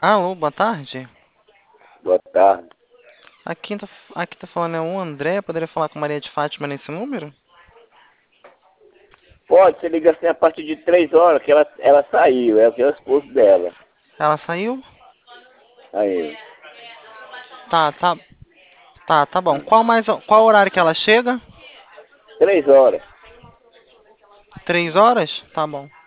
Alô, boa tarde. Boa tarde. Aqui tá falando é o André. Poderia falar com Maria de Fátima nesse número? Pode, você liga assim a partir de 3 horas que ela saiu, é o esposo dela. Ela saiu? Aí, Tá, tá bom. Qual horário que ela chega? 3 horas. 3 horas? Tá bom.